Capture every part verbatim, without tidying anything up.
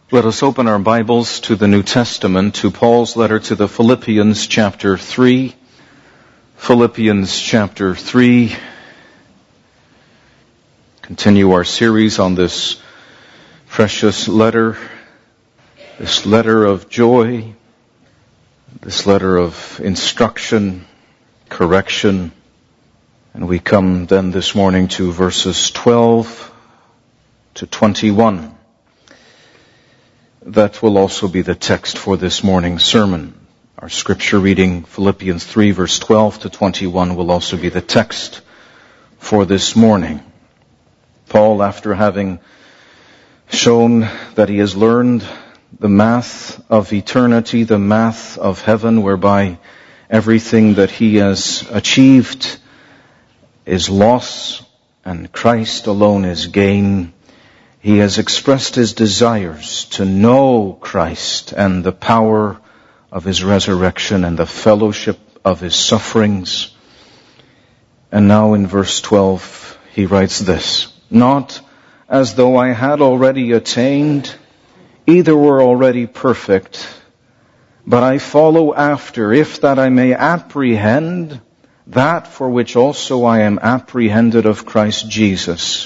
Let us open our Bibles to the New Testament, to Paul's letter to the Philippians chapter three. Philippians chapter three. Continue our series on this precious letter, this letter of joy, this letter of instruction, correction. And we come then this morning to verses twelve to twenty-one. That will also be the text for this morning's sermon. Our scripture reading, Philippians three, verse twelve to twenty-one, will also be the text for this morning. Paul, after having shown that he has learned the math of eternity, the math of heaven, whereby everything that he has achieved is loss and Christ alone is gain, he has expressed his desires to know Christ and the power of his resurrection and the fellowship of his sufferings. And now in verse twelve he writes this: "Not as though I had already attained, either were already perfect, but I follow after, if that I may apprehend that for which also I am apprehended of Christ Jesus.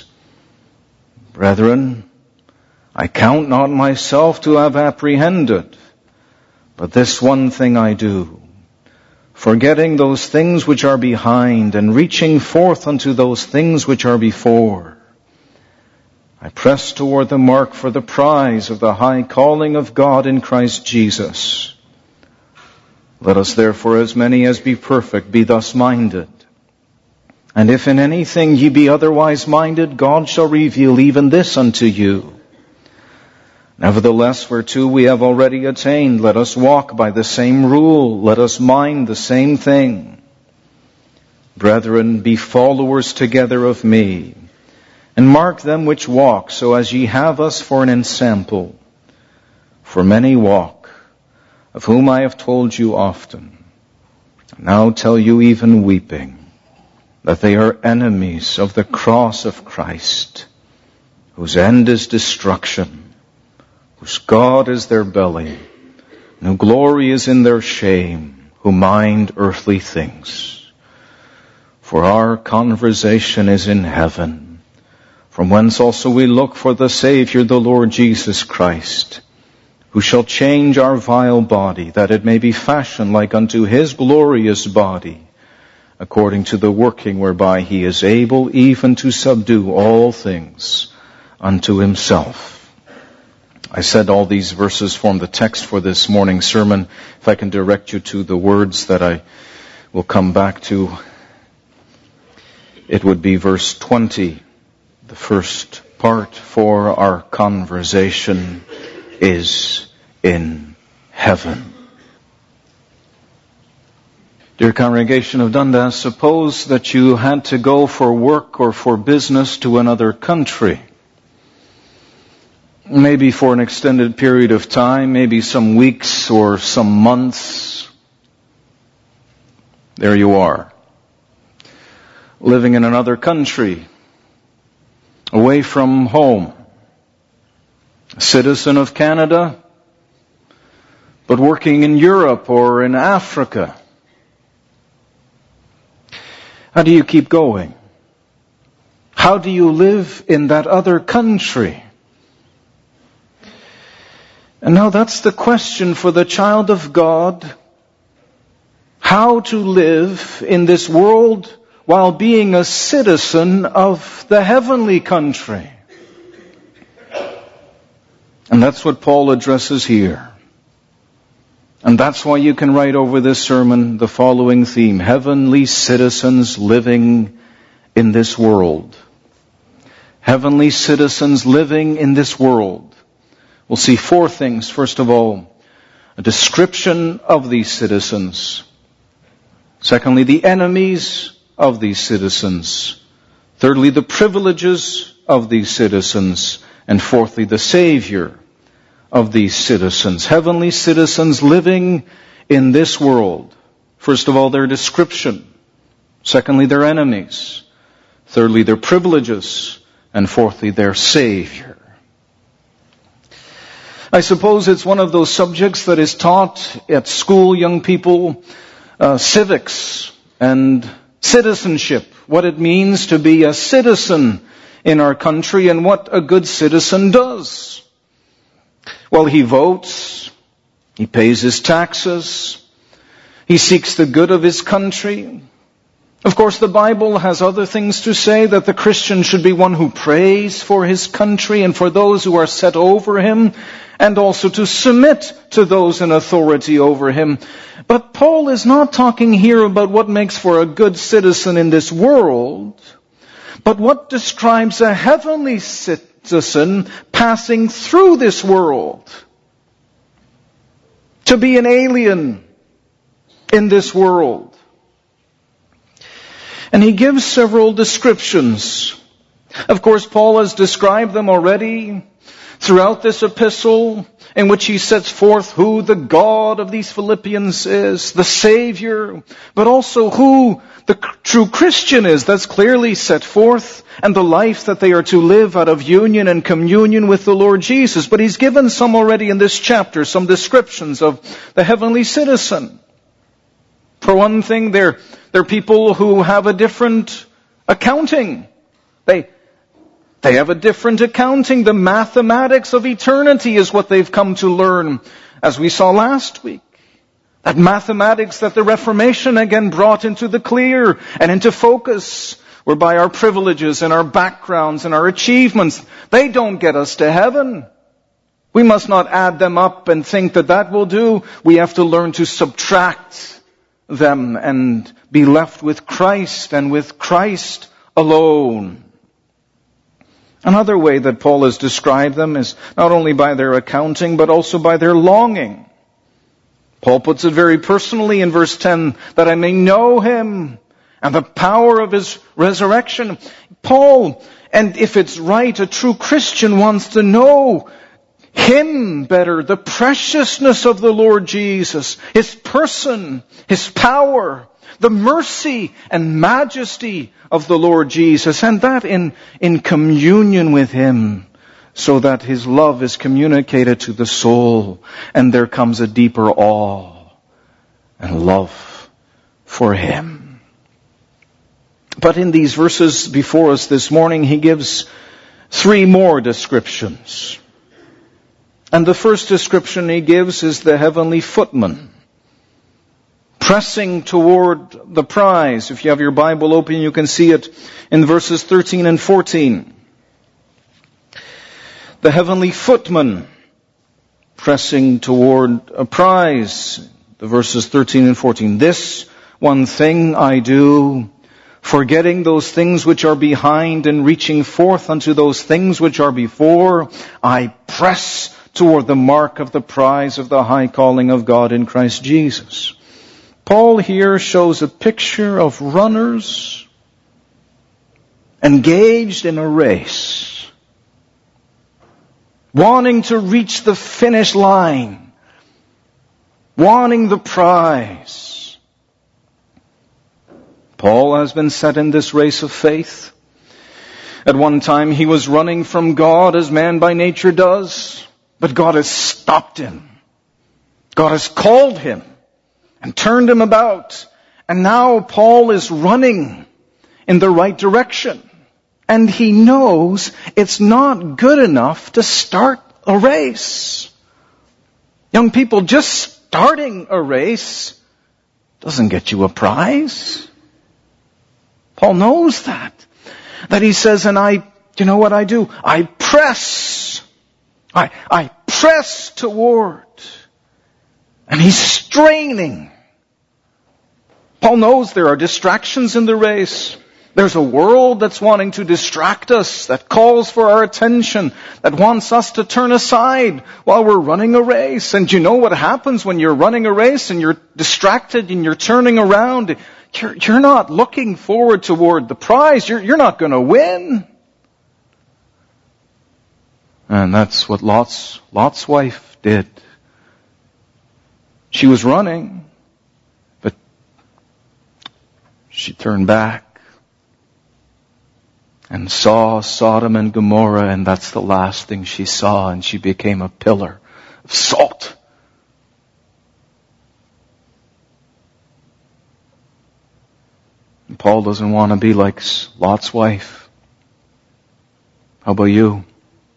Brethren, I count not myself to have apprehended, but this one thing I do, forgetting those things which are behind and reaching forth unto those things which are before. I press toward the mark for the prize of the high calling of God in Christ Jesus. Let us therefore, as many as be perfect, be thus minded. And if in anything ye be otherwise minded, God shall reveal even this unto you. Nevertheless, whereto we have already attained, let us walk by the same rule, let us mind the same thing. Brethren, be followers together of me, and mark them which walk, so as ye have us for an ensample. For many walk, of whom I have told you often, and now tell you even weeping, that they are enemies of the cross of Christ, whose end is destruction, whose God is their belly, and whose glory is in their shame, who mind earthly things. For our conversation is in heaven, from whence also we look for the Savior, the Lord Jesus Christ, who shall change our vile body, that it may be fashioned like unto his glorious body, according to the working whereby he is able even to subdue all things unto himself." I said all these verses form the text for this morning's sermon. If I can direct you to the words that I will come back to, it would be verse twenty, the first part. For our conversation is in heaven. Dear congregation of Dundas, suppose that you had to go for work or for business to another country. Maybe for an extended period of time, maybe some weeks or some months. There you are, living in another country, away from home, a citizen of Canada, but working in Europe or in Africa. How do you keep going? How do you live in that other country? And now that's the question for the child of God. How to live in this world while being a citizen of the heavenly country. And that's what Paul addresses here. And that's why you can write over this sermon the following theme: heavenly citizens living in this world. Heavenly citizens living in this world. We'll see four things. First of all, a description of these citizens. Secondly, the enemies of these citizens. Thirdly, the privileges of these citizens. And fourthly, the Savior of these citizens. Heavenly citizens living in this world. First of all, their description. Secondly, their enemies. Thirdly, their privileges. And fourthly, their Savior. I suppose it's one of those subjects that is taught at school, young people, uh, civics and citizenship, what it means to be a citizen in our country and what a good citizen does. Well, he votes, he pays his taxes, he seeks the good of his country. Of course, the Bible has other things to say, that the Christian should be one who prays for his country and for those who are set over him, and also to submit to those in authority over him. But Paul is not talking here about what makes for a good citizen in this world, but what describes a heavenly citizen passing through this world. To be an alien in this world. And he gives several descriptions. Of course, Paul has described them already throughout this epistle, in which he sets forth who the God of these Philippians is, the Savior, but also who the true Christian is. That's clearly set forth, and the life that they are to live out of union and communion with the Lord Jesus. But he's given some already in this chapter, some descriptions of the heavenly citizen. For one thing, they're, they're people who have a different accounting. They, they have a different accounting. The mathematics of eternity is what they've come to learn, as we saw last week. That mathematics that the Reformation again brought into the clear and into focus, whereby our privileges and our backgrounds and our achievements, they don't get us to heaven. We must not add them up and think that that will do. We have to learn to subtract them and be left with Christ and with Christ alone. Another way that Paul has described them is not only by their accounting, but also by their longing. Paul puts it very personally in verse ten, that I may know him and the power of his resurrection. Paul, and if it's right, a true Christian wants to know him better, the preciousness of the Lord Jesus, his person, his power, the mercy and majesty of the Lord Jesus, and that in, in communion with him, so that his love is communicated to the soul, and there comes a deeper awe and love for him. But in these verses before us this morning, he gives three more descriptions. And the first description he gives is the heavenly footman, pressing toward the prize. If you have your Bible open, you can see it in verses thirteen and fourteen. The heavenly footman, pressing toward a prize. The verses thirteen and fourteen. This one thing I do, forgetting those things which are behind and reaching forth unto those things which are before, I press toward the mark of the prize of the high calling of God in Christ Jesus. Paul here shows a picture of runners engaged in a race, wanting to reach the finish line, wanting the prize. Paul has been set in this race of faith. At one time he was running from God as man by nature does. But God has stopped him. God has called him and turned him about. And now Paul is running in the right direction. And he knows it's not good enough to start a race. Young people, just starting a race doesn't get you a prize. Paul knows that. That he says, and I, you know what I do? I press. I, I press toward. And he's straining. Paul knows there are distractions in the race. There's a world that's wanting to distract us, that calls for our attention, that wants us to turn aside while we're running a race. And you know what happens when you're running a race and you're distracted and you're turning around? You're, you're not looking forward toward the prize. You're, you're not going to win. And that's what Lot's, Lot's wife did. She was running, but she turned back and saw Sodom and Gomorrah, and that's the last thing she saw, and she became a pillar of salt. And Paul doesn't want to be like Lot's wife. How about you?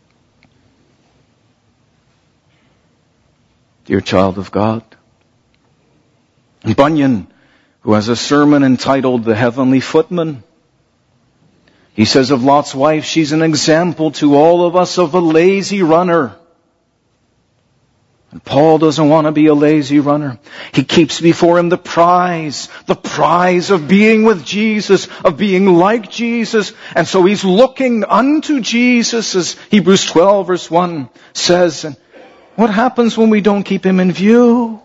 Dear child of God. And Bunyan, who has a sermon entitled The Heavenly Footman, he says of Lot's wife, she's an example to all of us of a lazy runner. And Paul doesn't want to be a lazy runner. He keeps before him the prize, the prize of being with Jesus, of being like Jesus. And so he's looking unto Jesus, as Hebrews twelve verse one says. And what happens when we don't keep him in view?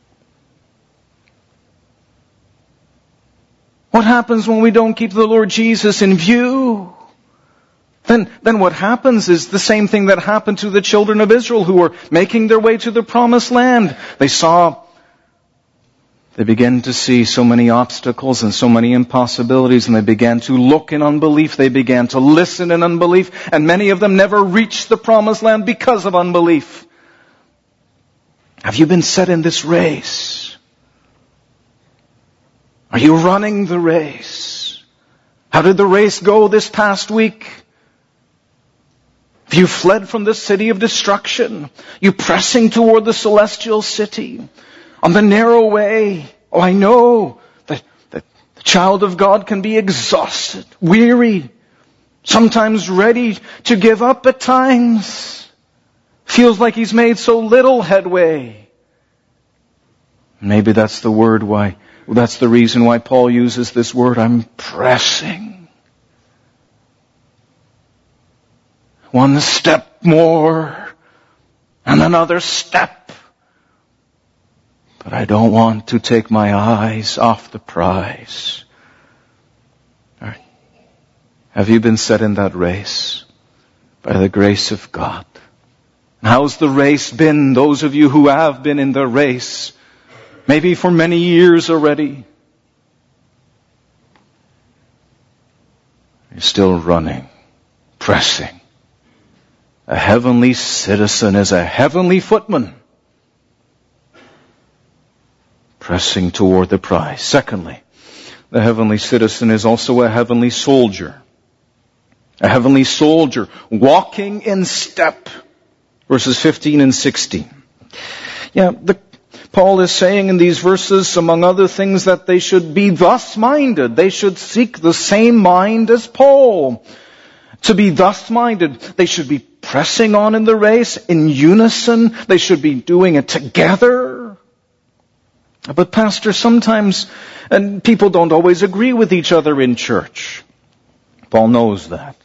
What happens when we don't keep the Lord Jesus in view? Then, then what happens is the same thing that happened to the children of Israel who were making their way to the promised land. They saw, they began to see so many obstacles and so many impossibilities, and they began to look in unbelief. They began to listen in unbelief, and many of them never reached the promised land because of unbelief. Have you been set in this race? Are you running the race? How did the race go this past week? Have you fled from the city of destruction? You pressing toward the celestial city on the narrow way? Oh, I know that, that the child of God can be exhausted, weary, sometimes ready to give up at times. Feels like he's made so little headway. Maybe that's the word why Well, that's the reason why Paul uses this word, I'm pressing. One step more and another step. But I don't want to take my eyes off the prize. All right. Have you been set in that race by the grace of God? And how's the race been? Those of you who have been in the race, maybe for many years already. You're still running, pressing. A heavenly citizen is a heavenly footman, pressing toward the prize. Secondly, the heavenly citizen is also a heavenly soldier. A heavenly soldier walking in step. Verses fifteen and sixteen. Yeah, the Paul is saying in these verses, among other things, that they should be thus minded. They should seek the same mind as Paul. To be thus minded, they should be pressing on in the race in unison. They should be doing it together. But Pastor, sometimes and people don't always agree with each other in church. Paul knows that.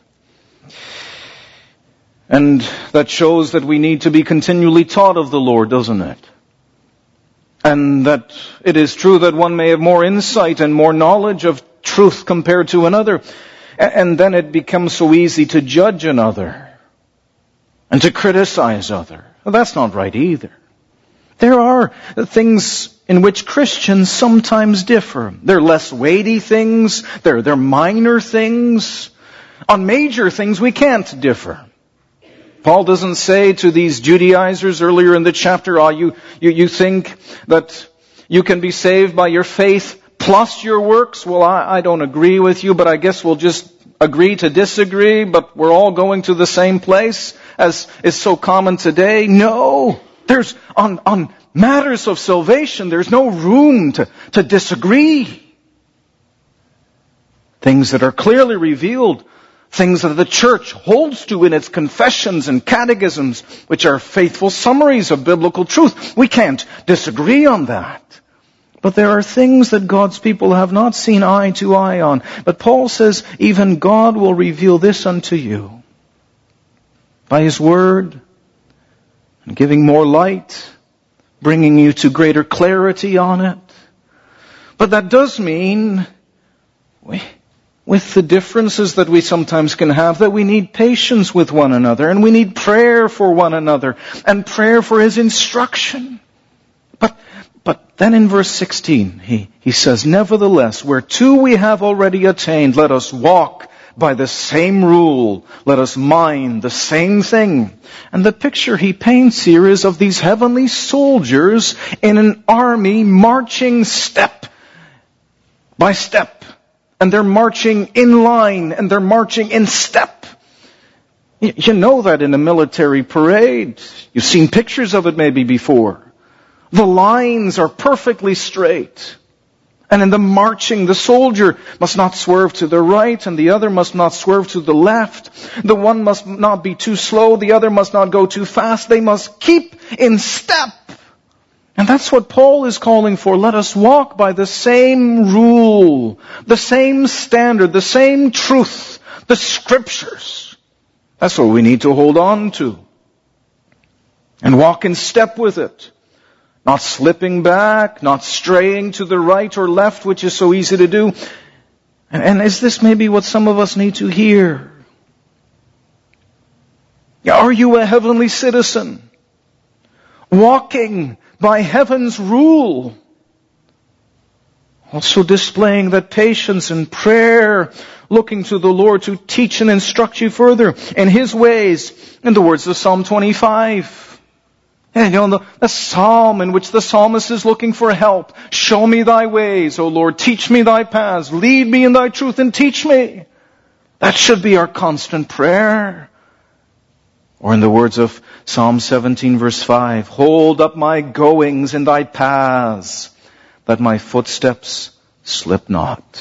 And that shows that we need to be continually taught of the Lord, doesn't it? And that it is true that one may have more insight and more knowledge of truth compared to another. And then it becomes so easy to judge another and to criticize other. Well, that's not right either. There are things in which Christians sometimes differ. They're less weighty things. They're, they're minor things. On major things we can't differ. Paul doesn't say to these Judaizers earlier in the chapter, oh, you, you, you think that you can be saved by your faith plus your works? Well, I, I don't agree with you, but I guess we'll just agree to disagree, but we're all going to the same place, as is so common today. No! There's, on, on matters of salvation, there's no room to, to disagree. Things that are clearly revealed, things that the church holds to in its confessions and catechisms, which are faithful summaries of biblical truth. We can't disagree on that. But there are things that God's people have not seen eye to eye on. But Paul says, even God will reveal this unto you by His Word, and giving more light, bringing you to greater clarity on it. But that does mean, we, with the differences that we sometimes can have, that we need patience with one another, and we need prayer for one another, and prayer for His instruction. But But then in verse sixteen, he, he says, nevertheless, where two we have already attained, let us walk by the same rule. Let us mind the same thing. And the picture he paints here is of these heavenly soldiers in an army marching step by step. And they're marching in line, and they're marching in step. You know that in a military parade. You've seen pictures of it maybe before. The lines are perfectly straight. And in the marching, the soldier must not swerve to the right, and the other must not swerve to the left. The one must not be too slow, the other must not go too fast. They must keep in step. And that's what Paul is calling for. Let us walk by the same rule, the same standard, the same truth, the Scriptures. That's what we need to hold on to. And walk in step with it. Not slipping back, not straying to the right or left, which is so easy to do. And, and is this maybe what some of us need to hear? Are you a heavenly citizen? Walking by heaven's rule. Also displaying that patience and prayer, looking to the Lord to teach and instruct you further in His ways, in the words of Psalm twenty-five. And you know, the, the psalm in which the psalmist is looking for help. Show me thy ways, O Lord. Teach me thy paths. Lead me in thy truth and teach me. That should be our constant prayer. Or in the words of Psalm seventeen verse five, hold up my goings in thy paths, that my footsteps slip not.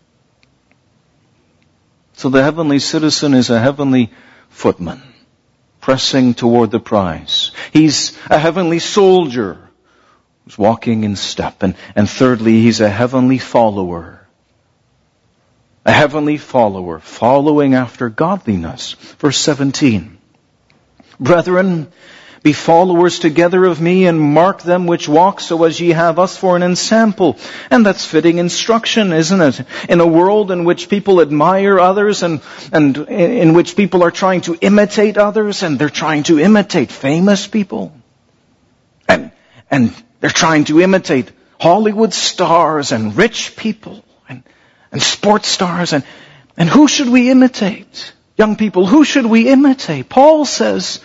So the heavenly citizen is a heavenly footman, pressing toward the prize. He's a heavenly soldier who's walking in step. And, and thirdly, he's a heavenly follower. A heavenly follower, following after godliness. Verse seventeen. Brethren, be followers together of me, and mark them which walk, so as ye have us for an ensample. And that's fitting instruction, isn't it? In a world in which people admire others, and, and in which people are trying to imitate others, and they're trying to imitate famous people. And, and they're trying to imitate Hollywood stars and rich people and, and sports stars. And, and who should we imitate? Young people, who should we imitate? Paul says,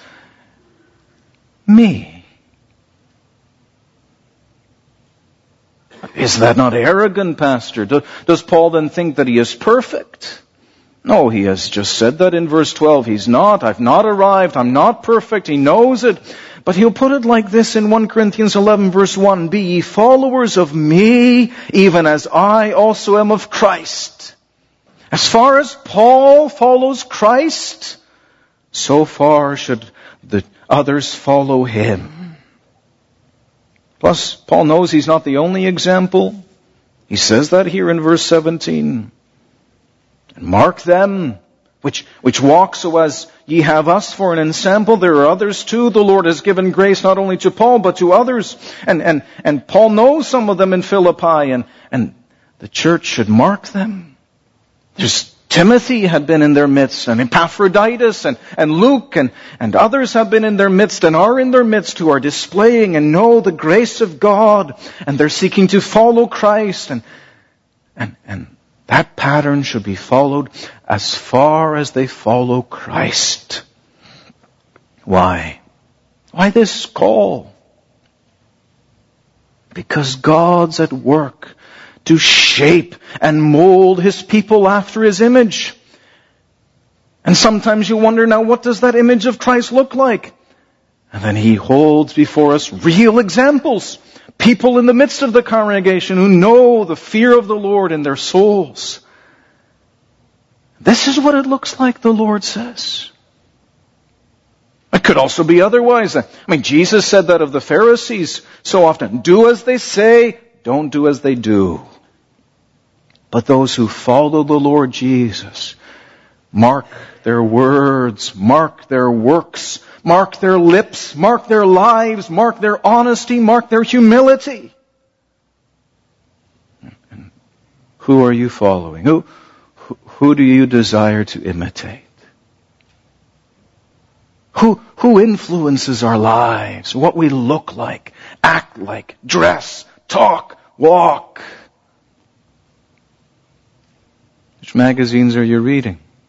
me. Is that not arrogant, Pastor? Does Paul then think that he is perfect? No, he has just said that in verse twelve. He's not. I've not arrived. I'm not perfect. He knows it. But he'll put it like this in First Corinthians eleven verse one. Be ye followers of me, even as I also am of Christ. As far as Paul follows Christ, so far should the others follow him. Plus, Paul knows he's not the only example. He says that here in verse seventeen. And mark them which, which walk so as ye have us for an ensample. There are others too. The Lord has given grace not only to Paul, but to others. And, and, and Paul knows some of them in Philippi, and, and the church should mark them. There's Timothy had been in their midst, and Epaphroditus, and, and Luke, and, and others have been in their midst and are in their midst who are displaying and know the grace of God, and they're seeking to follow Christ, and, and, and that pattern should be followed as far as they follow Christ. Why? Why this call? Because God's at work to shape and mold His people after His image. And sometimes you wonder, now what does that image of Christ look like? And then He holds before us real examples. People in the midst of the congregation who know the fear of the Lord in their souls. This is what it looks like, the Lord says. It could also be otherwise. I mean, Jesus said that of the Pharisees so often. Do as they say, don't do as they do. But those who follow the Lord Jesus, mark their words, mark their works, mark their lips, mark their lives, mark their honesty, mark their humility. And who are you following? Who, who, who do you desire to imitate? Who, who influences our lives? What we look like, act like, dress, talk, walk? Which magazines are you reading?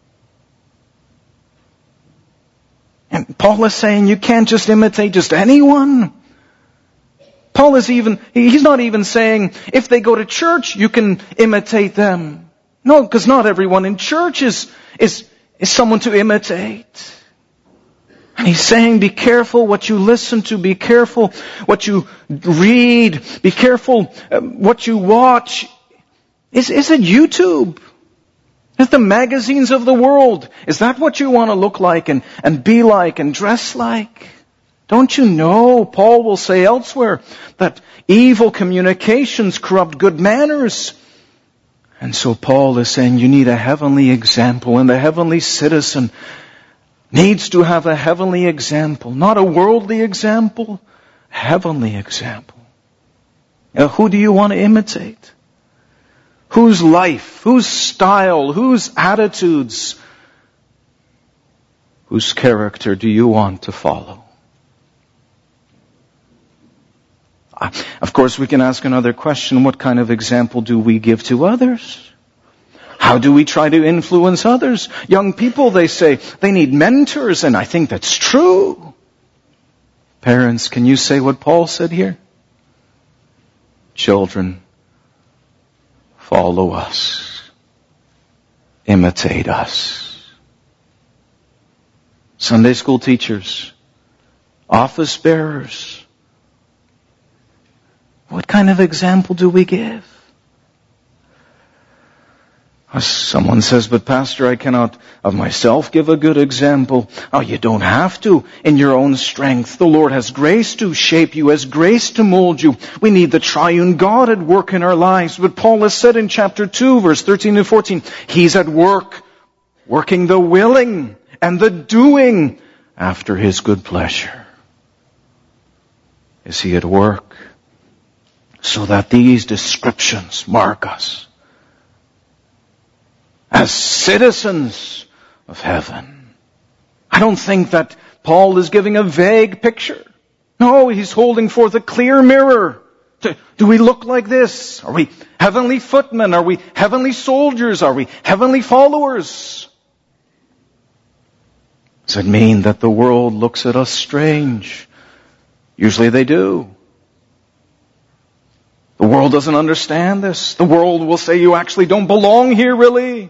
And Paul is saying you can't just imitate just anyone. Paul is even, he's not even saying if they go to church, you can imitate them. No, because not everyone in church is, is, is someone to imitate. And he's saying be careful what you listen to, be careful what you read, be careful what you watch. Is, is it YouTube? Is the magazines of the world? Is that what you want to look like and, and be like and dress like? Don't you know, Paul will say elsewhere, that evil communications corrupt good manners. And so Paul is saying you need a heavenly example, and the heavenly citizen needs to have a heavenly example, not a worldly example, a heavenly example. Now, who do you want to imitate? Whose life, whose style, whose attitudes, whose character do you want to follow? Of course, we can ask another question. What kind of example do we give to others? How do we try to influence others? Young people, they say, they need mentors, and I think that's true. Parents, can you say what Paul said here? Children, follow us. Imitate us. Sunday school teachers, office bearers, what kind of example do we give? Someone says, but Pastor, I cannot of myself give a good example. Oh, you don't have to in your own strength. The Lord has grace to shape you, has grace to mold you. We need the triune God at work in our lives. But Paul has said in chapter two, verse thirteen and fourteen, He's at work, working the willing and the doing after His good pleasure. Is He at work? So that these descriptions mark us as citizens of heaven. I don't think that Paul is giving a vague picture. No, he's holding forth a clear mirror. Do we look like this? Are we heavenly footmen? Are we heavenly soldiers? Are we heavenly followers? Does it mean that the world looks at us strange? Usually they do. The world doesn't understand this. The world will say you actually don't belong here, really.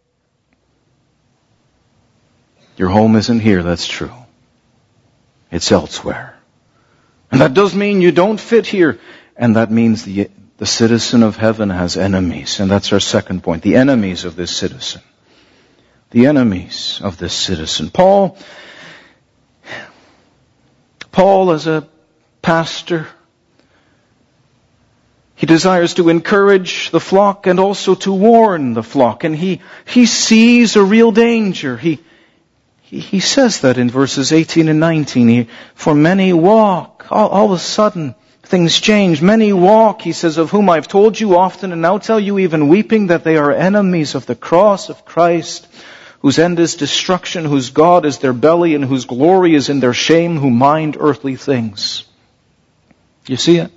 Your home isn't here, that's true. It's elsewhere. And that does mean you don't fit here. And that means the, the citizen of heaven has enemies. And that's our second point. The enemies of this citizen. The enemies of this citizen. Paul, Paul as a pastor, he desires to encourage the flock and also to warn the flock. And he, he sees a real danger. He, he, he says that in verses eighteen and nineteen. He, For many walk. All, all of a sudden, things change. Many walk, he says, of whom I've told you often and now tell you even weeping that they are enemies of the cross of Christ, whose end is destruction, whose God is their belly, and whose glory is in their shame, who mind earthly things. You see it?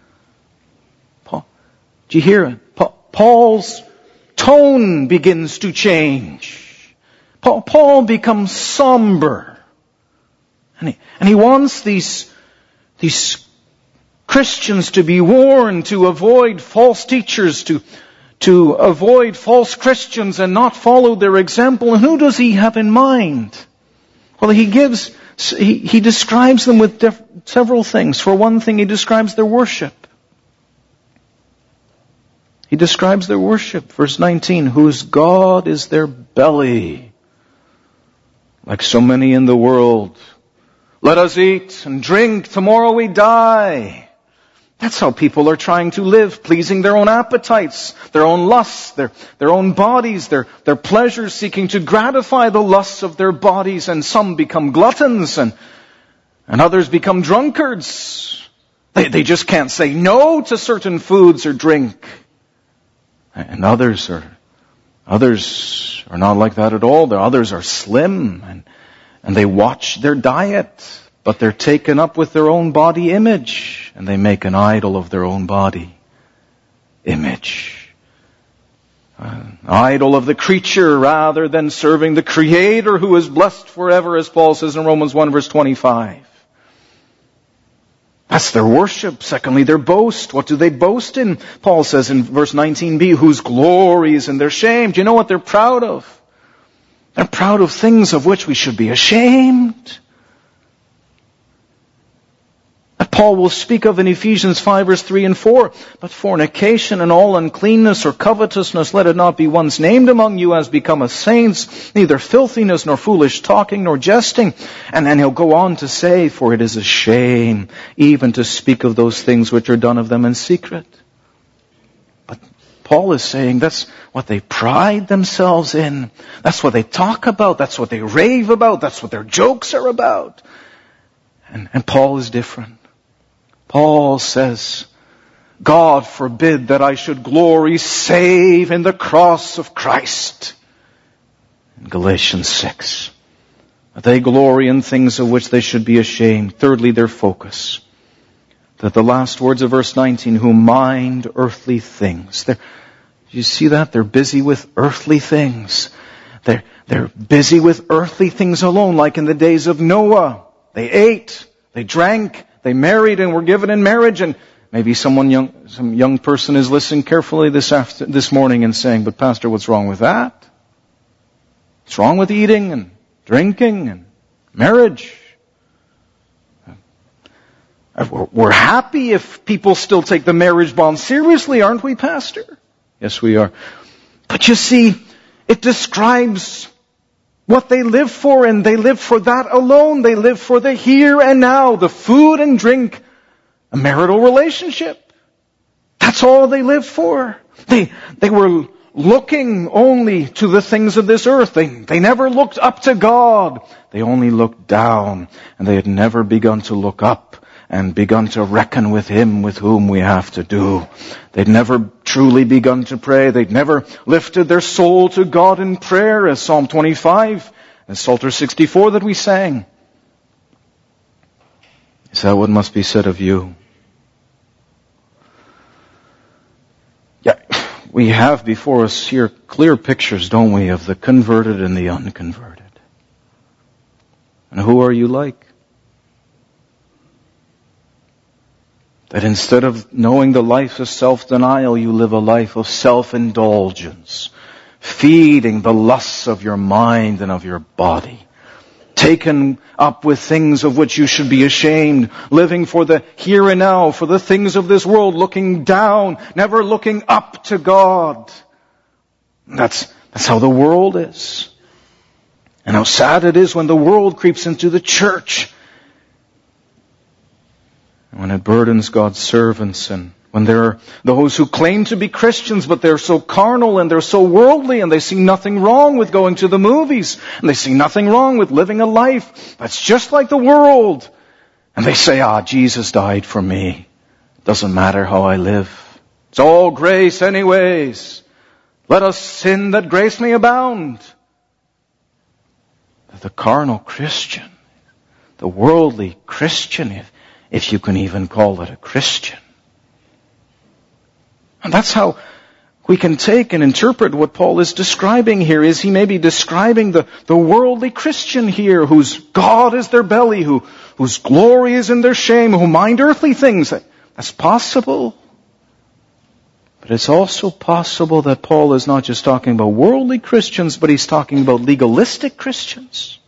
Do you hear it? Pa- Paul's tone begins to change. Pa- Paul becomes somber. And he, and he wants these, these Christians to be warned to avoid false teachers, to, to avoid false Christians and not follow their example. And who does he have in mind? Well, he gives, he, he describes them with diff- several things. For one thing, he describes their worship. He describes their worship. Verse nineteen, whose God is their belly. Like so many in the world. Let us eat and drink, tomorrow we die. That's how people are trying to live, pleasing their own appetites, their own lusts, their, their own bodies, their, their pleasures, seeking to gratify the lusts of their bodies. And some become gluttons and, and others become drunkards. They, they just can't say no to certain foods or drink. And others are, others are not like that at all. The others are slim and, and they watch their diet, but they're taken up with their own body image and they make an idol of their own body image. An idol of the creature rather than serving the Creator who is blessed forever, as Paul says in Romans one verse twenty-five. That's their worship. Secondly, their boast. What do they boast in? Paul says in verse nineteen b, whose glory is in their shame. Do you know what they're proud of? They're proud of things of which we should be ashamed. That Paul will speak of in Ephesians five verse three and four. But fornication and all uncleanness or covetousness, let it not be once named among you as becometh saints, neither filthiness nor foolish talking nor jesting. And then he'll go on to say, for it is a shame even to speak of those things which are done of them in secret. But Paul is saying that's what they pride themselves in. That's what they talk about. That's what they rave about. That's what their jokes are about. And, and Paul is different. Paul says, God forbid that I should glory save in the cross of Christ. In Galatians six. That they glory in things of which they should be ashamed. Thirdly, their focus. That the last words of verse nineteen, who mind earthly things. They're, you see that? They're busy with earthly things. They're, they're busy with earthly things alone, like in the days of Noah. They ate, they drank, they married and were given in marriage. And maybe someone young, some young person is listening carefully this after, this morning and saying, but Pastor, what's wrong with that? What's wrong with eating and drinking and marriage? We're happy if people still take the marriage bond seriously, aren't we, Pastor? Yes, we are. But you see, it describes what they live for, and they live for that alone. They live for the here and now, the food and drink, a marital relationship. That's all they live for. They, they were looking only to the things of this earth. They, they never looked up to God. They only looked down, and they had never begun to look up and begun to reckon with Him with whom we have to do. They'd never truly begun to pray. They'd never lifted their soul to God in prayer, as Psalm twenty-five and Psalter sixty-four that we sang. Is that what must be said of you? Yeah, we have before us here clear pictures, don't we, of the converted and the unconverted. And who are you like? That instead of knowing the life of self-denial, you live a life of self-indulgence, feeding the lusts of your mind and of your body, taken up with things of which you should be ashamed, living for the here and now, for the things of this world, looking down, never looking up to God. That's, that's how the world is. And how sad it is when the world creeps into the church, when it burdens God's servants, and when there are those who claim to be Christians, but they're so carnal and they're so worldly, and they see nothing wrong with going to the movies, and they see nothing wrong with living a life that's just like the world. And they say, ah, Jesus died for me. Doesn't matter how I live. It's all grace anyways. Let us sin that grace may abound. The carnal Christian, the worldly Christian, if If you can even call it a Christian. And that's how we can take and interpret what Paul is describing here. Is he maybe describing the, the worldly Christian here, whose God is their belly, who, whose glory is in their shame, who mind earthly things? That's possible. But it's also possible that Paul is not just talking about worldly Christians, but he's talking about legalistic Christians.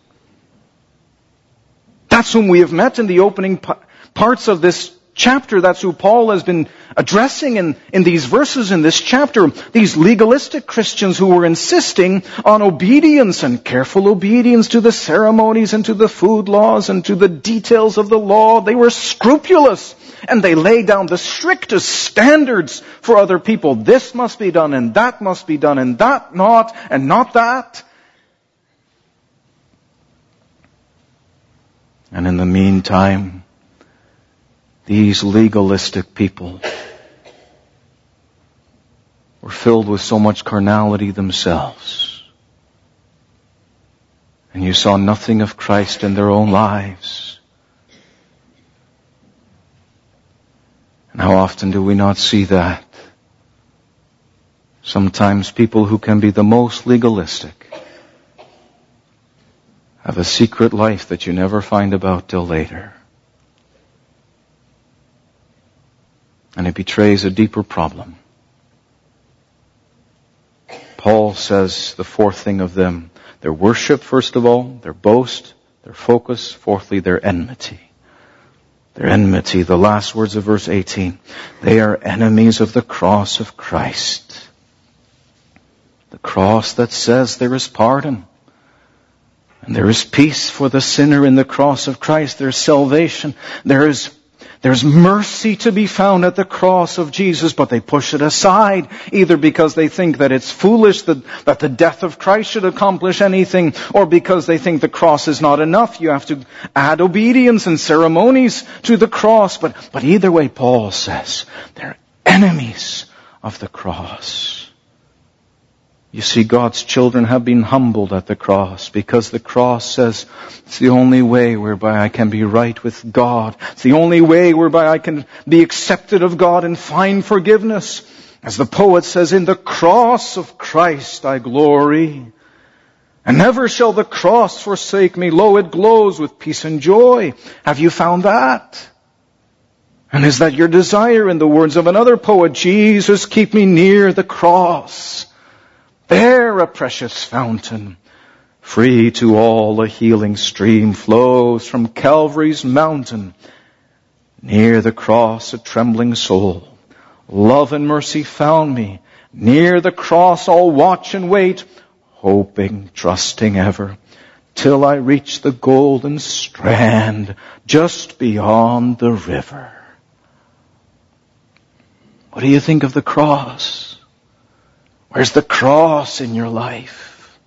That's whom we have met in the opening parts of this chapter. That's who Paul has been addressing in, in these verses in this chapter. These legalistic Christians who were insisting on obedience and careful obedience to the ceremonies and to the food laws and to the details of the law. They were scrupulous, and they laid down the strictest standards for other people. This must be done, and that must be done, and that not, and not that. And in the meantime, these legalistic people were filled with so much carnality themselves. And you saw nothing of Christ in their own lives. And how often do we not see that? Sometimes people who can be the most legalistic have a secret life that you never find about till later. And it betrays a deeper problem. Paul says the fourth thing of them, their worship, first of all, their boast, their focus, fourthly, their enmity. Their enmity, the last words of verse eighteen. They are enemies of the cross of Christ. The cross that says there is pardon. And there is peace for the sinner in the cross of Christ. There is salvation. There is There's mercy to be found at the cross of Jesus, but they push it aside, either because they think that it's foolish that, that the death of Christ should accomplish anything, or because they think the cross is not enough. You have to add obedience and ceremonies to the cross. But, but either way, Paul says, they're enemies of the cross. You see, God's children have been humbled at the cross because the cross says it's the only way whereby I can be right with God. It's the only way whereby I can be accepted of God and find forgiveness. As the poet says, in the cross of Christ I glory. And never shall the cross forsake me. Lo, it glows with peace and joy. Have you found that? And is that your desire? In the words of another poet, Jesus, keep me near the cross. There a precious fountain, free to all a healing stream, flows from Calvary's mountain. Near the cross a trembling soul, love and mercy found me. Near the cross I'll watch and wait, hoping, trusting ever, till I reach the golden strand, just beyond the river. What do you think of the cross? Where's the cross in your life?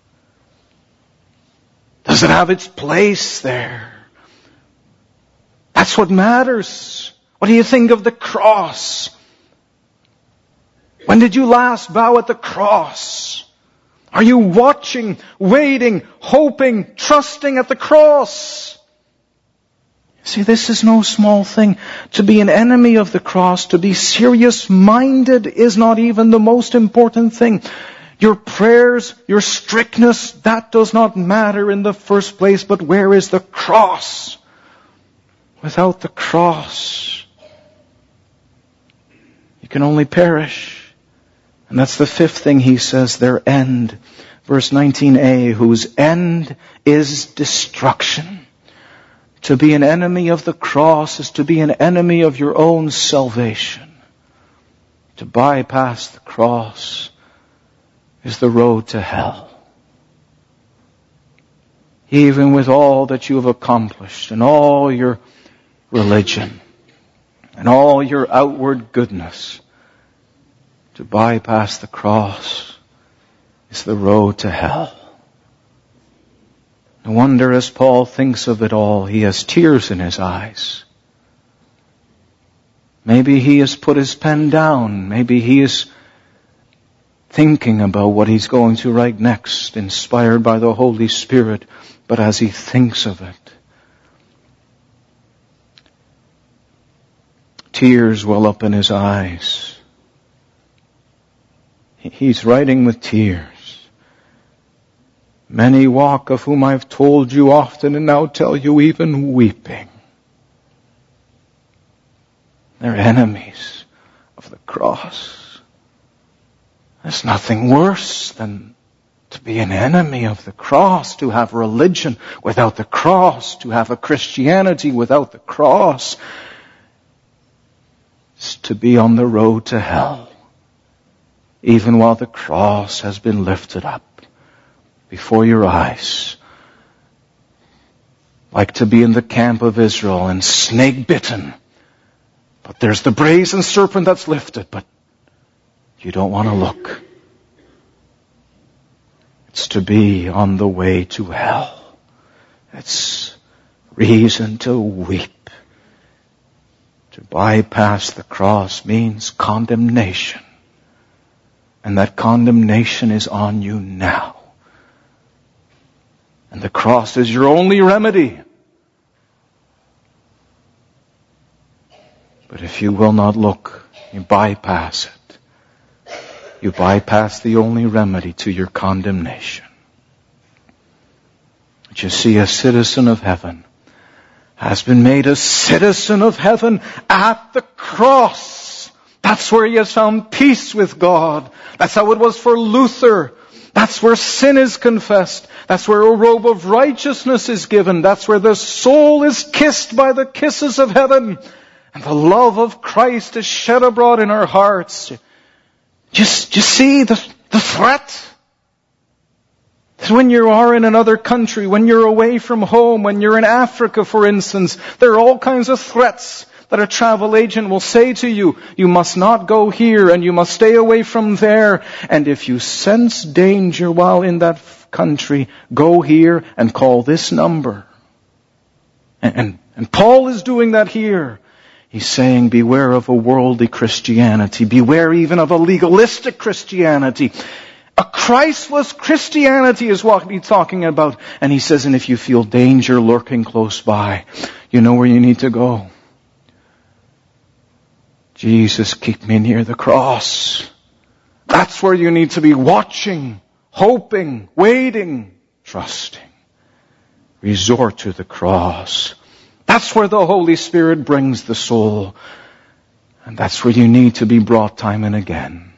Does it have its place there? That's what matters. What do you think of the cross? When did you last bow at the cross? Are you watching, waiting, hoping, trusting at the cross? See, this is no small thing. To be an enemy of the cross, to be serious-minded is not even the most important thing. Your prayers, your strictness, that does not matter in the first place, but where is the cross? Without the cross, you can only perish. And that's the fifth thing he says, their end. Verse nineteen a, whose end is destruction. To be an enemy of the cross is to be an enemy of your own salvation. To bypass the cross is the road to hell. Even with all that you have accomplished and all your religion and all your outward goodness, to bypass the cross is the road to hell. No wonder as Paul thinks of it all, he has tears in his eyes. Maybe he has put his pen down. Maybe he is thinking about what he's going to write next, inspired by the Holy Spirit. But as he thinks of it, tears well up in his eyes. He's writing with tears. Many walk, of whom I've told you often and now tell you even weeping. They're enemies of the cross. There's nothing worse than to be an enemy of the cross, to have religion without the cross, to have a Christianity without the cross. It's to be on the road to hell, even while the cross has been lifted up before your eyes. Like to be in the camp of Israel and snake bitten. But there's the brazen serpent that's lifted, but you don't want to look. It's to be on the way to hell. It's reason to weep. To bypass the cross means condemnation. And that condemnation is on you now. And the cross is your only remedy. But if you will not look, you bypass it. you bypass the only remedy to your condemnation. But you see, a citizen of heaven has been made a citizen of heaven at the cross. That's where he has found peace with God. That's how it was for Luther. That's where sin is confessed. That's where a robe of righteousness is given. That's where the soul is kissed by the kisses of heaven. And the love of Christ is shed abroad in our hearts. Just, just see the, the threat. That when you are in another country, when you're away from home, when you're in Africa, for instance, there are all kinds of threats that a travel agent will say to you. You must not go here and you must stay away from there. And if you sense danger while in that country, go here and call this number. And, and, and Paul is doing that here. He's saying, beware of a worldly Christianity. Beware even of a legalistic Christianity. A Christless Christianity is what he's talking about. And he says, and if you feel danger lurking close by, you know where you need to go. Jesus, keep me near the cross. That's where you need to be watching, hoping, waiting, trusting. Resort to the cross. That's where the Holy Spirit brings the soul. And that's where you need to be brought time and again.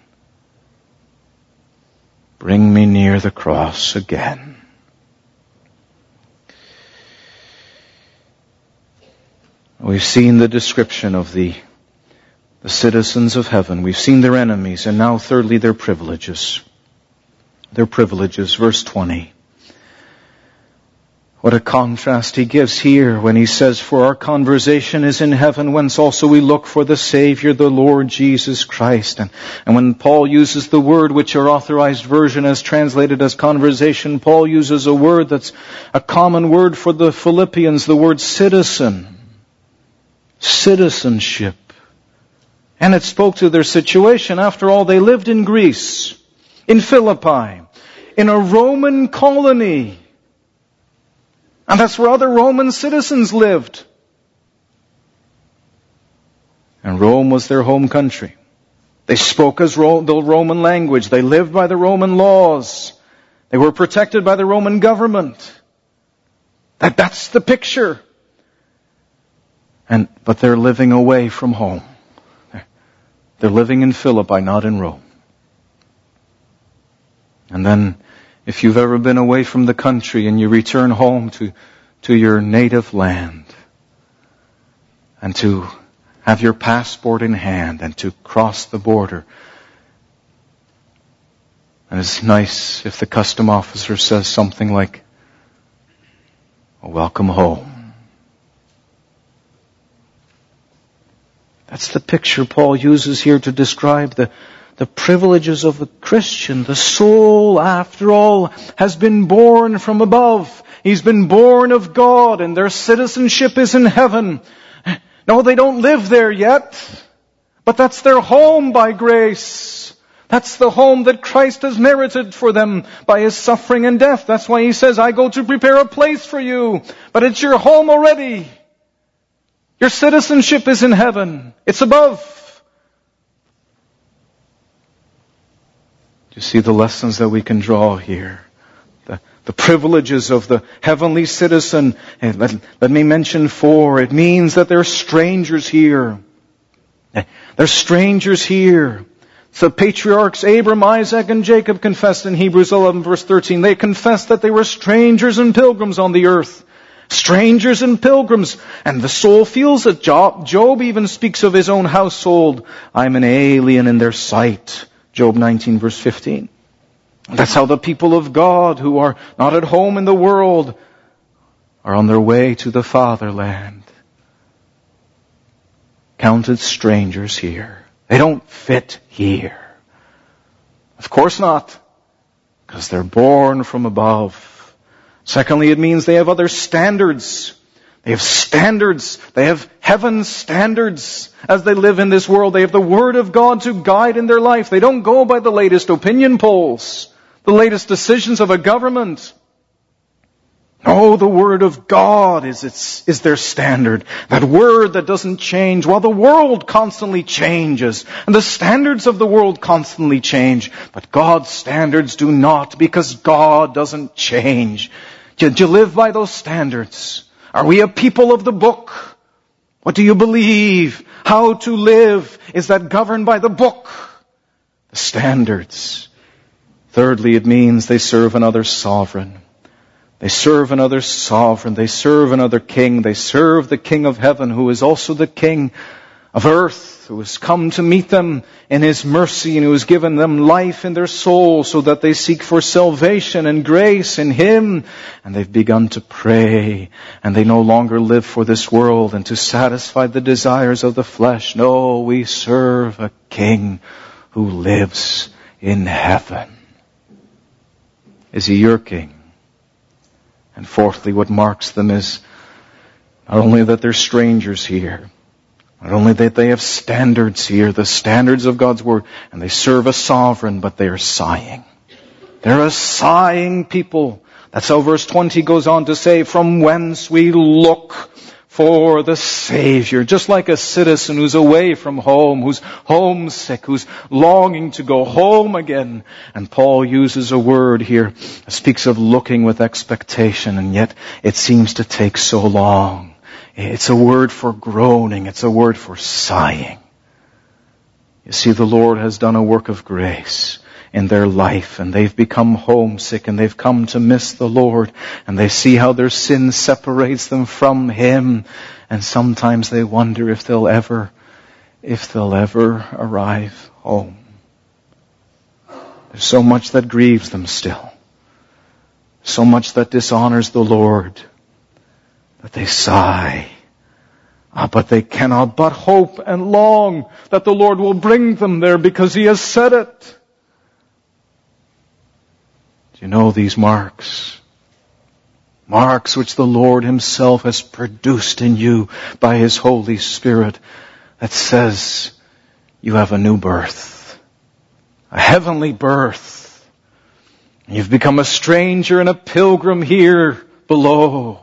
Bring me near the cross again. We've seen the description of the, the citizens of heaven. We've seen their enemies, and now thirdly, their privileges. Their privileges, verse twenty. What a contrast he gives here when he says, for our conversation is in heaven, whence also we look for the Savior, the Lord Jesus Christ. And, and when Paul uses the word which our authorized version has translated as conversation, Paul uses a word that's a common word for the Philippians, the word citizen. Citizenship. And it spoke to their situation. After all, they lived in Greece, in Philippi, in a Roman colony. And that's where other Roman citizens lived. And Rome was their home country. They spoke as Ro- the Roman language. They lived by the Roman laws. They were protected by the Roman government. That, that's the picture. And, but they're living away from home. They're living in Philippi, not in Rome. And then, if you've ever been away from the country and you return home to, to your native land and to have your passport in hand and to cross the border, and it's nice if the custom officer says something like, well, welcome home. That's the picture Paul uses here to describe the The privileges of the Christian. The soul, after all, has been born from above. He's been born of God, and their citizenship is in heaven. No, they don't live there yet, but that's their home by grace. That's the home that Christ has merited for them by His suffering and death. That's why He says, I go to prepare a place for you, but it's your home already. Your citizenship is in heaven. It's above. You see the lessons that we can draw here. The, the privileges of the heavenly citizen. And let, let me mention four. It means that they're strangers here. They're strangers here. So patriarchs Abram, Isaac, and Jacob confessed in Hebrews eleven verse thirteen. They confessed that they were strangers and pilgrims on the earth. Strangers and pilgrims. And the soul feels it. Job, Job even speaks of his own household. I'm an alien in their sight. Job nineteen verse fifteen. That's how the people of God who are not at home in the world are on their way to the fatherland. Counted strangers here. They don't fit here. Of course not. Because they're born from above. Secondly, it means they have other standards. They have standards. They have heaven's standards. As they live in this world, they have the Word of God to guide in their life. They don't go by the latest opinion polls, the latest decisions of a government. No, the Word of God is its, is their standard. That Word that doesn't change while the world constantly changes. And the standards of the world constantly change. But God's standards do not, because God doesn't change. Do you live by those standards? Are we a people of the book? What do you believe? How to live? Is that governed by the book? The standards. Thirdly, it means they serve another sovereign. They serve another sovereign. They serve another king. They serve the King of heaven, who is also the King of earth, who has come to meet them in His mercy and who has given them life in their soul so that they seek for salvation and grace in Him. And they've begun to pray, and they no longer live for this world and to satisfy the desires of the flesh. No, we serve a King who lives in heaven. Is He your King? And fourthly, what marks them is not only that they're strangers here, not only that they have standards here, the standards of God's Word, and they serve a sovereign, but they are sighing. They're a sighing people. That's how verse twenty goes on to say, from whence we look for the Savior. Just like a citizen who's away from home, who's homesick, who's longing to go home again. And Paul uses a word here, speaks of looking with expectation, and yet it seems to take so long. It's a word for groaning. It's a word for sighing. You see, the Lord has done a work of grace in their life, and they've become homesick, and they've come to miss the Lord, and they see how their sin separates them from Him, and sometimes they wonder if they'll ever, if they'll ever arrive home. There's so much that grieves them still, so much that dishonors the Lord, that they sigh. Ah, but they cannot but hope and long that the Lord will bring them there, because He has said it. You know these marks. Marks which the Lord Himself has produced in you by His Holy Spirit, that says you have a new birth. A heavenly birth. You've become a stranger and a pilgrim here below.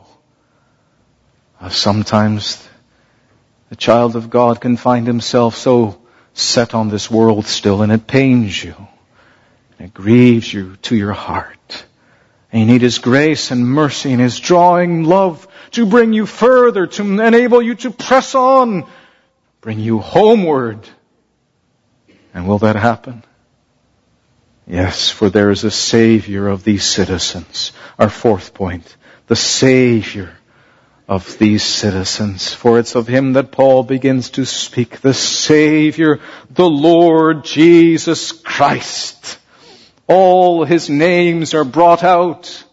Sometimes the child of God can find himself so set on this world still, and it pains you. It grieves you to your heart. And you need His grace and mercy and His drawing love to bring you further, to enable you to press on, bring you homeward. And will that happen? Yes, for there is a Savior of these citizens. Our fourth point, the Savior of these citizens. For it's of Him that Paul begins to speak, the Savior, the Lord Jesus Christ. All His names are brought out.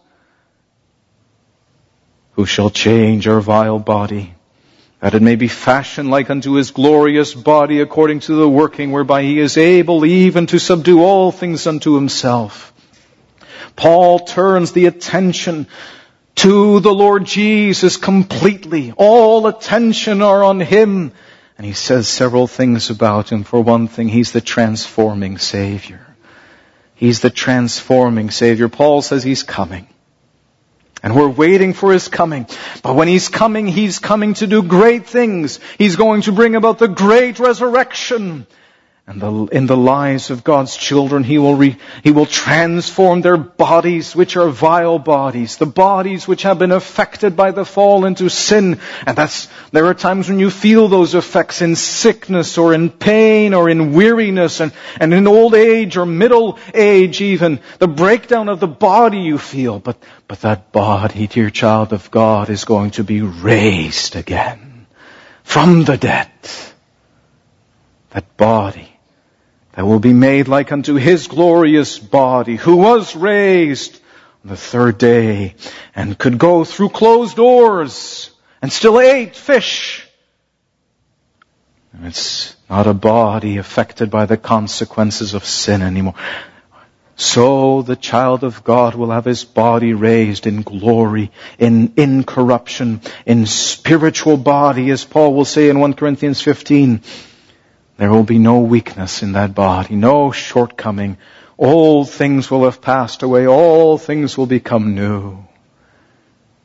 Who shall change our vile body, that it may be fashioned like unto His glorious body, according to the working whereby He is able even to subdue all things unto Himself. Paul turns the attention to the Lord Jesus completely. All attention are on Him. And he says several things about Him. For one thing, He's the transforming Savior. He's the transforming Savior. Paul says He's coming. And we're waiting for His coming. But when He's coming, He's coming to do great things. He's going to bring about the great resurrection. And the, in the lives of God's children, He will re, He will transform their bodies, which are vile bodies, the bodies which have been affected by the fall into sin. And that's, there are times when you feel those effects in sickness or in pain or in weariness and, and in old age or middle age even. The breakdown of the body you feel. But, but that body, dear child of God, is going to be raised again from the dead. That body that will be made like unto His glorious body, who was raised on the third day and could go through closed doors and still ate fish. And it's not a body affected by the consequences of sin anymore. So the child of God will have his body raised in glory, in incorruption, in spiritual body, as Paul will say in First Corinthians fifteen. There will be no weakness in that body, no shortcoming. All things will have passed away. All things will become new.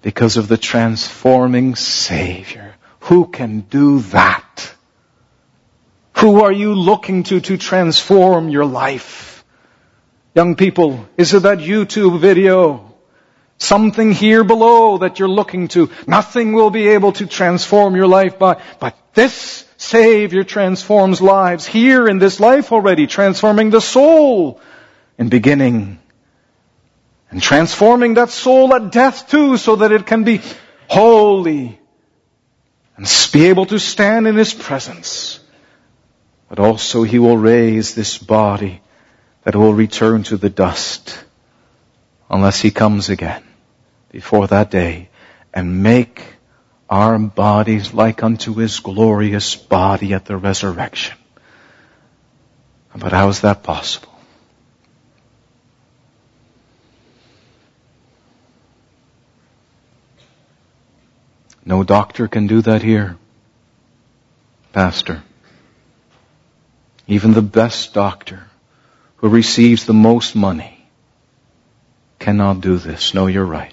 because of the transforming Savior. Who can do that? Who are you looking to to transform your life? Young people, is it that YouTube video? Something here below that you're looking to. Nothing will be able to transform your life by, but this Savior transforms lives here in this life already, transforming the soul and beginning and transforming that soul at death too, so that it can be holy and be able to stand in His presence. But also He will raise this body that will return to the dust unless He comes again before that day and make our bodies like unto His glorious body at the resurrection. But how is that possible? No doctor can do that here, Pastor. Even the best doctor who receives the most money cannot do this. No, you're right.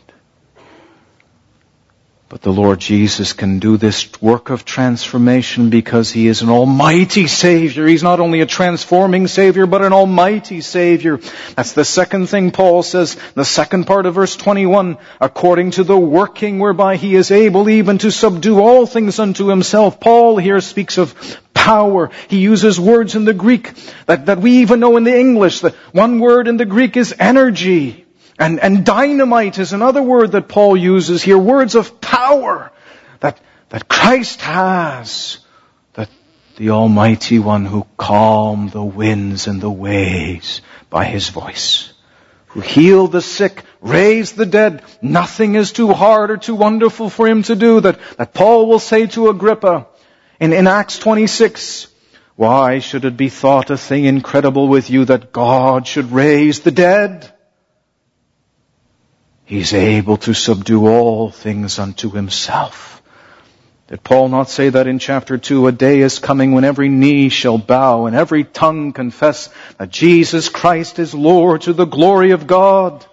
But the Lord Jesus can do this work of transformation because He is an almighty Savior. He's not only a transforming Savior, but an almighty Savior. That's the second thing Paul says, the second part of verse twenty-one, according to the working whereby He is able even to subdue all things unto Himself. Paul here speaks of power. He uses words in the Greek that, that we even know in the English. The one word in the Greek is energy. And, and dynamite is another word that Paul uses here. Words of power that, that Christ has. That the Almighty One who calmed the winds and the waves by His voice. Who healed the sick, raised the dead. Nothing is too hard or too wonderful for Him to do. That, that Paul will say to Agrippa in, in Acts twenty-six, why should it be thought a thing incredible with you that God should raise the dead? He's able to subdue all things unto Himself. Did Paul not say that in chapter two? A day is coming when every knee shall bow and every tongue confess that Jesus Christ is Lord, to the glory of God.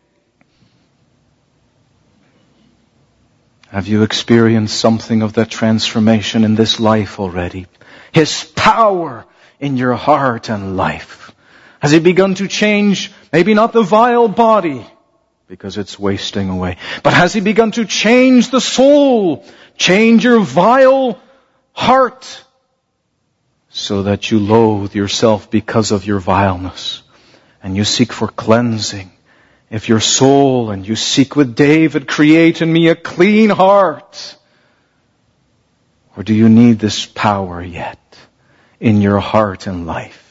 Have you experienced something of that transformation in this life already? His power in your heart and life. Has He begun to change, maybe not the vile body, because it's wasting away. But has He begun to change the soul? Change your vile heart so that you loathe yourself because of your vileness. And you seek for cleansing. If your soul, and you seek with David, create in me a clean heart. Or do you need this power yet in your heart and life?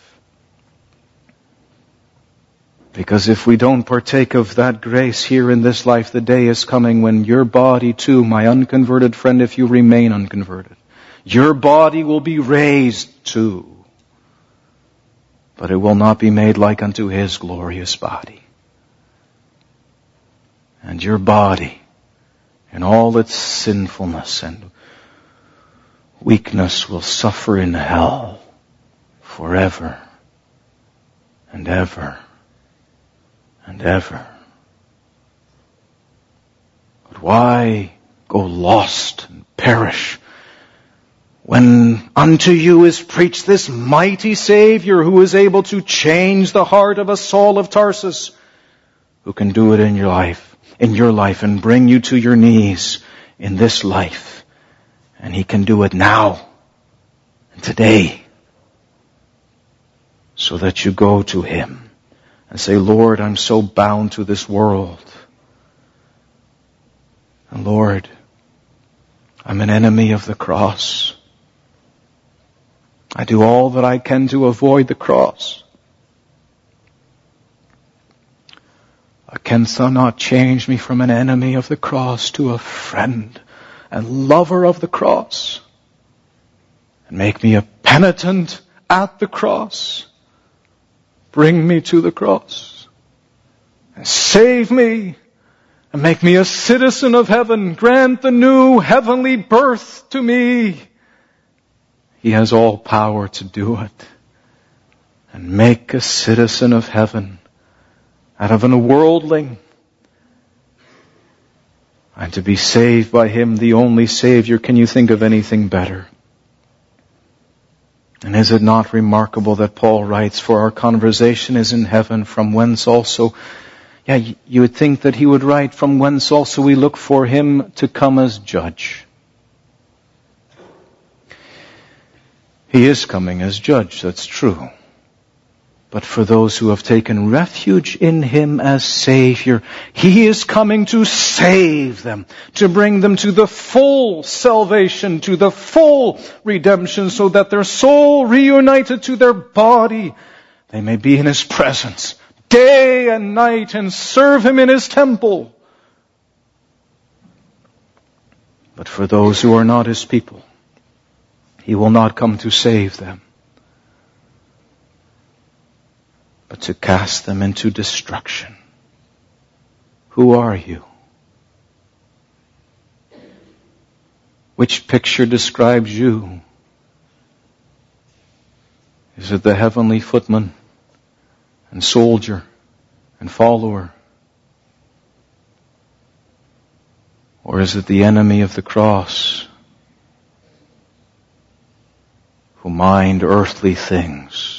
Because if we don't partake of that grace here in this life, the day is coming when your body too, my unconverted friend, if you remain unconverted, your body will be raised too. But it will not be made like unto His glorious body. And your body, in all its sinfulness and weakness, will suffer in hell forever and ever. And ever. But why go lost and perish when unto you is preached this mighty Savior who is able to change the heart of a Saul of Tarsus, who can do it in your life, in your life and bring you to your knees in this life. And He can do it now and today so that you go to Him. And say, Lord, I'm so bound to this world. And Lord, I'm an enemy of the cross. I do all that I can to avoid the cross. Canst thou not change me from an enemy of the cross to a friend and lover of the cross? And make me a penitent at the cross. Bring me to the cross and save me and make me a citizen of heaven. Grant the new heavenly birth to me. He has all power to do it. And make a citizen of heaven out of a worldling, and to be saved by Him, the only Savior. Can you think of anything better? And is it not remarkable that Paul writes, for our conversation is in heaven, from whence also, yeah, you would think that he would write, from whence also we look for Him to come as judge. He is coming as judge, that's true. But for those who have taken refuge in Him as Savior, He is coming to save them, to bring them to the full salvation, to the full redemption, so that their soul reunited to their body, they may be in His presence day and night and serve Him in His temple. But for those who are not His people, He will not come to save them, but to cast them into destruction. Who are you? Which picture describes you? Is it the heavenly footman and soldier and follower? Or is it the enemy of the cross who mind earthly things?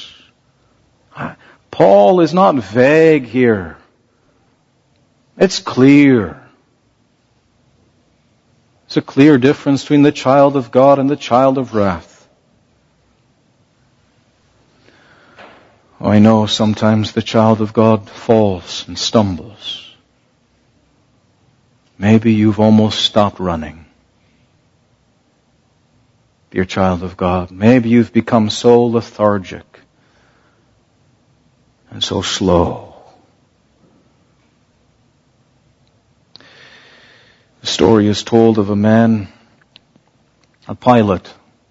Paul is not vague here. It's clear. It's a clear difference between the child of God and the child of wrath. I know sometimes the child of God falls and stumbles. Maybe you've almost stopped running. Dear child of God, maybe you've become so lethargic and so slow. The story is told of a man, a pilot,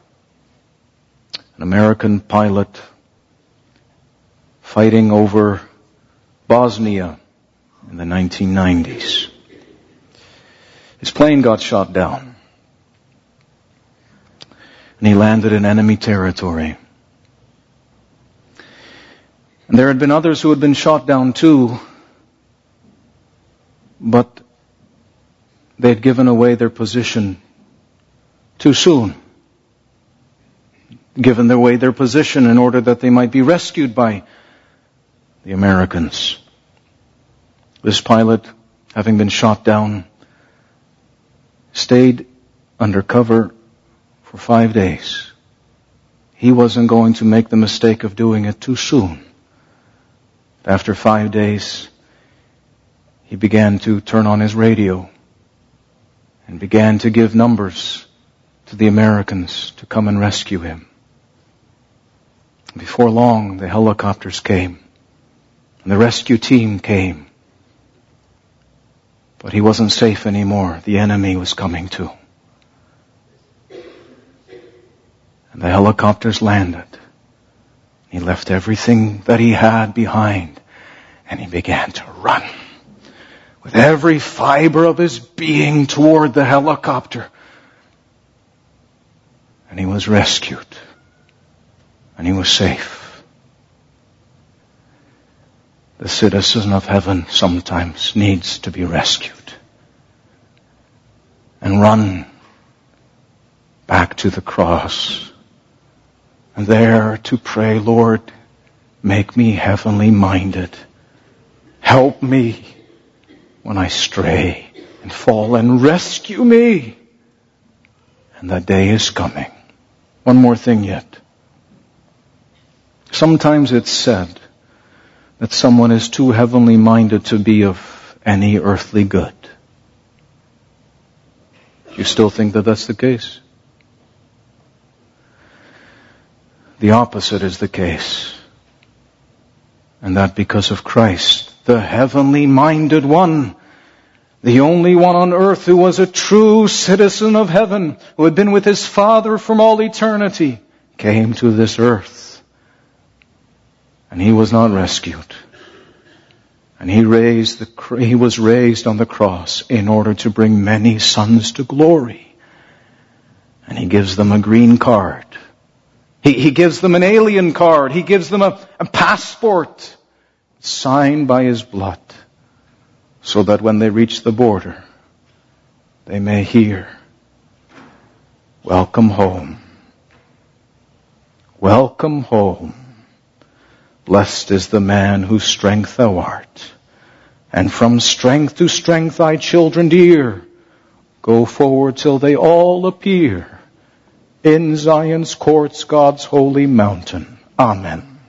an American pilot, fighting over Bosnia in the nineteen nineties. His plane got shot down, and he landed in enemy territory. And there had been others who had been shot down too, but they had given away their position too soon. Given away their position in order that they might be rescued by the Americans. This pilot, having been shot down, stayed under cover for five days. He wasn't going to make the mistake of doing it too soon. After five days, he began to turn on his radio and began to give numbers to the Americans to come and rescue him. Before long, the helicopters came and the rescue team came. But he wasn't safe anymore. The enemy was coming too. And the helicopters landed. He left everything that he had behind, and he began to run with every fiber of his being toward the helicopter. And he was rescued, and he was safe. The citizen of heaven sometimes needs to be rescued and run back to the cross. And there to pray, Lord, make me heavenly minded. Help me when I stray and fall, and rescue me. And that day is coming. One more thing yet. Sometimes it's said that someone is too heavenly minded to be of any earthly good. You still think that that's the case? The opposite is the case. And that because of Christ, the heavenly minded one, the only one on earth who was a true citizen of heaven, who had been with his Father from all eternity, came to this earth. And he was not rescued. And he raised the, he was raised on the cross in order to bring many sons to glory. And he gives them a green card. He, he gives them an alien card. He gives them a, a passport signed by his blood, so that when they reach the border, they may hear, welcome home. Welcome home. Blessed is the man whose strength thou art. And from strength to strength thy children dear go forward till they all appear in Zion's courts, God's holy mountain. Amen.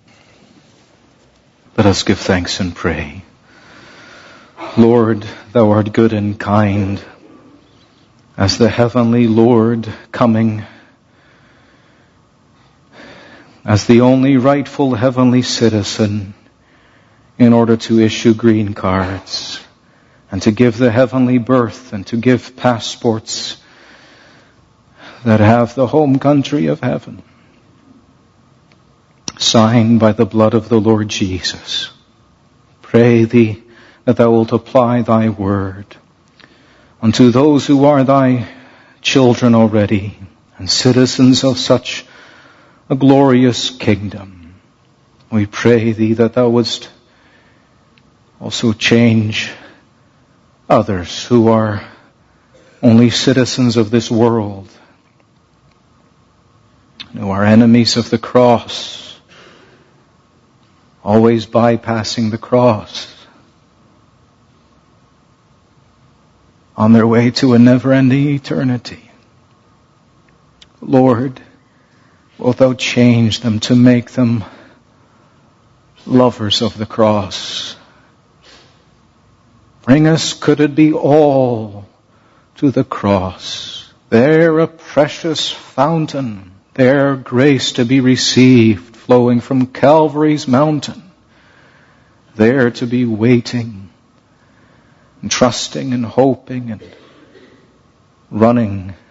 Let us give thanks and pray. Lord, thou art good and kind, as the heavenly Lord coming, as the only rightful heavenly citizen, in order to issue green cards and to give the heavenly birth and to give passports that have the home country of heaven, signed by the blood of the Lord Jesus. Pray thee that thou wilt apply thy word unto those who are thy children already and citizens of such a glorious kingdom. We pray thee that thou wouldst also change others who are only citizens of this world, who are enemies of the cross, always bypassing the cross, on their way to a never-ending eternity. Lord, wilt thou change them to make them lovers of the cross? Bring us, could it be all, to the cross. There a precious fountain, there grace to be received, flowing from Calvary's mountain. There to be waiting, and trusting and hoping and running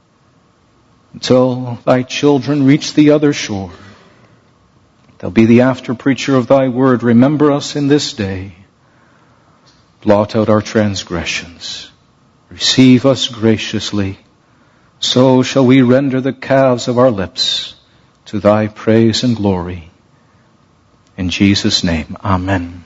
until thy children reach the other shore. They'll be the after preacher of thy word. Remember us in this day. Blot out our transgressions. Receive us graciously. So shall we render the calves of our lips to thy praise and glory. In Jesus' name, amen.